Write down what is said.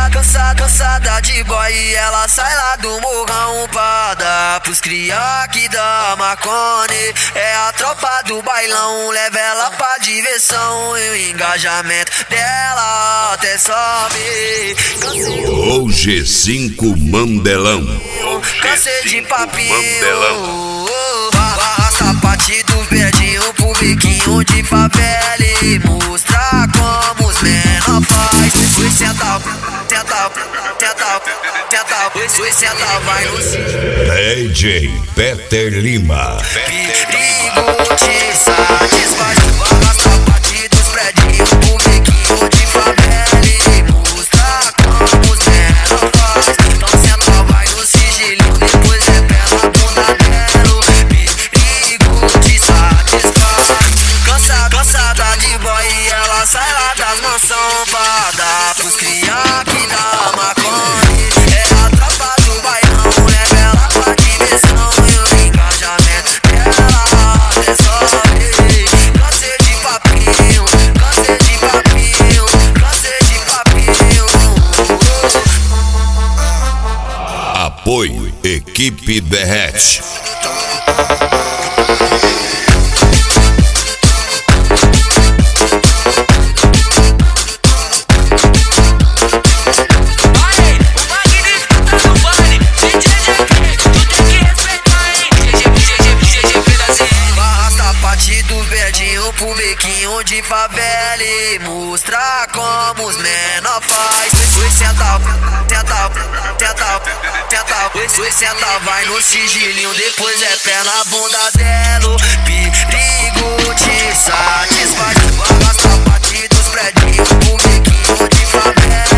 Cansada de boy e ela sai lá do morrão pra dar pros cria que dá Marconi. É a tropa do bailão, leva ela pra diversão e o engajamento dela até sobe. O G5 Mandelão. Cansei de papinho, arrasta a parte do verdinho pro biquinho de favela e mostrar como os menor faz. Oi, senta, vai no DJ Peter Lima. perigo te satisfaz. Arrasta a parte dos predinhos pro biquinho de favela e mostrar como os menor faz. Então senta, vai no sigilinho, depois é pé na bunda dela. Perigo te satisfaz. Cansada de boy e ela sai lá das mansão pra dar pros cria que dá Marconi. É a tropa do bailão, leva ela pra diversão e o engajamento dela até sobe. Cansei de papinho. Apoio Equipe Derrete. Pro bequinho de favela e mostrar como os menor faz. Oi, senta, vai no sigilinho, depois é pé na bunda dela. Perigo te satisfaz. Arrasta a parte dos predinhos pro bequinho de favela